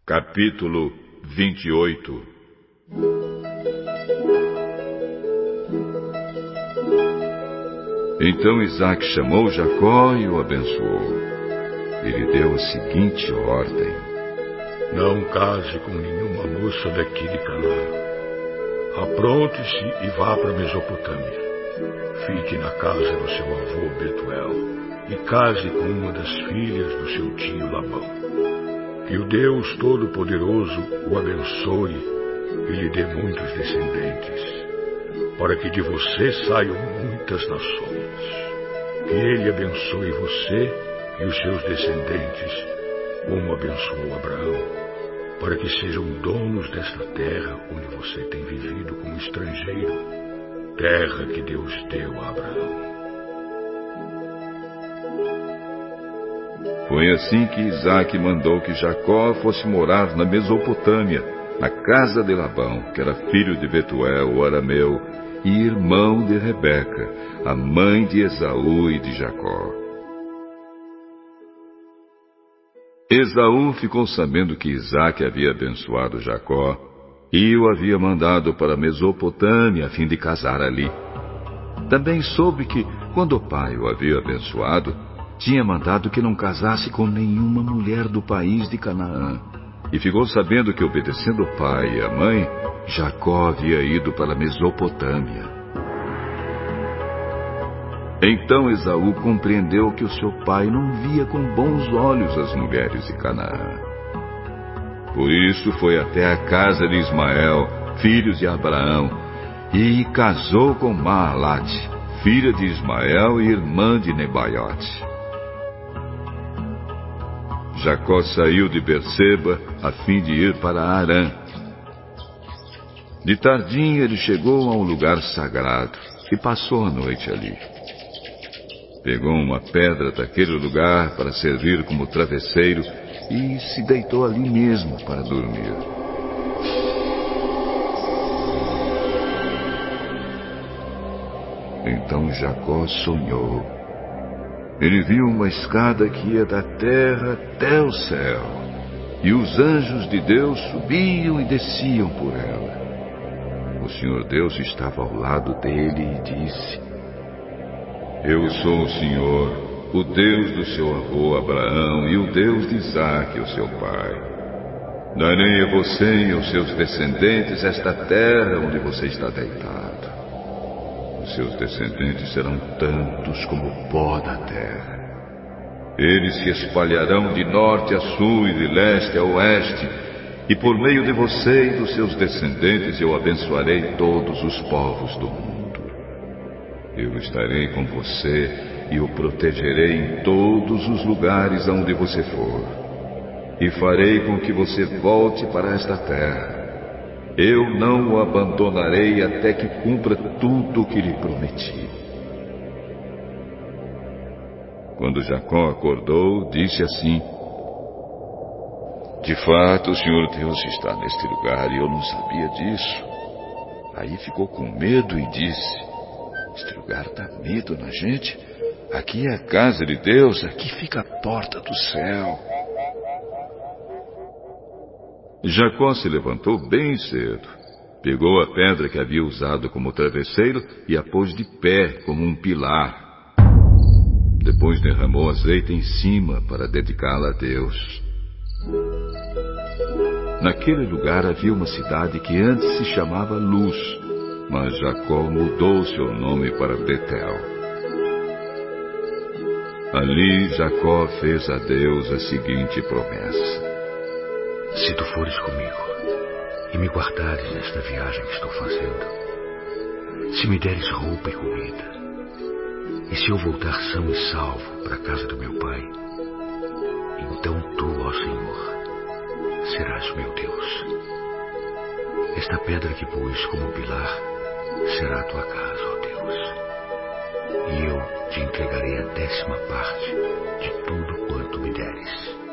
Capítulo 28. Então Isaque chamou Jacó e o abençoou. Ele deu a seguinte ordem: Não case com nenhuma moça daqui de Canaã. Apronte-se e vá para a Mesopotâmia. Fique na casa do seu avô Betuel e case com uma das filhas do seu tio Labão. Que o Deus Todo-Poderoso o abençoe e lhe dê muitos descendentes, para que de você saiam muitas nações. Que ele abençoe você e os seus descendentes, como abençoou Abraão, para que sejam donos desta terra onde você tem vivido como estrangeiro, terra que Deus deu a Abraão. Foi assim que Isaque mandou que Jacó fosse morar na Mesopotâmia, na casa de Labão, que era filho de Betuel, o arameu, e irmão de Rebeca, a mãe de Esaú e de Jacó. Esaú ficou sabendo que Isaque havia abençoado Jacó e o havia mandado para a Mesopotâmia a fim de casar ali. Também soube que, quando o pai o havia abençoado, tinha mandado que não casasse com nenhuma mulher do país de Canaã. E ficou sabendo que, obedecendo o pai e a mãe, Jacó havia ido para a Mesopotâmia. Então Esaú compreendeu que o seu pai não via com bons olhos as mulheres de Canaã. Por isso foi até a casa de Ismael, filho de Abraão, e casou com Mahalate, filha de Ismael e irmã de Nebaiote. Jacó saiu de Berseba a fim de ir para Harã. De tardinha ele chegou a um lugar sagrado e passou a noite ali. Pegou uma pedra daquele lugar para servir como travesseiro e se deitou ali mesmo para dormir. Então Jacó sonhou. Ele viu uma escada que ia da terra até o céu, e os anjos de Deus subiam e desciam por ela. O Senhor Deus estava ao lado dele e disse: Eu sou o Senhor, o Deus do seu avô Abraão e o Deus de Isaque, o seu pai. Darei a você e aos seus descendentes esta terra onde você está deitado. Seus descendentes serão tantos como o pó da terra. Eles se espalharão de norte a sul e de leste a oeste, e por meio de você e dos seus descendentes eu abençoarei todos os povos do mundo. Eu estarei com você e o protegerei em todos os lugares aonde você for, e farei com que você volte para esta terra. Eu não o abandonarei até que cumpra tudo o que lhe prometi. Quando Jacó acordou, disse assim: De fato, o Senhor Deus está neste lugar e eu não sabia disso. Aí ficou com medo e disse: Este lugar dá medo na gente. Aqui é a casa de Deus, aqui fica a porta do céu. Jacó se levantou bem cedo, pegou a pedra que havia usado como travesseiro e a pôs de pé como um pilar. Depois derramou azeite em cima para dedicá-la a Deus. Naquele lugar havia uma cidade que antes se chamava Luz, mas Jacó mudou seu nome para Betel. Ali Jacó fez a Deus a seguinte promessa: Se tu fores comigo e me guardares nesta viagem que estou fazendo, se me deres roupa e comida, e se eu voltar são e salvo para a casa do meu pai, então tu, ó Senhor, serás meu Deus. Esta pedra que pus como pilar será a tua casa, ó Deus, e eu te entregarei a 10ª parte de tudo quanto me deres.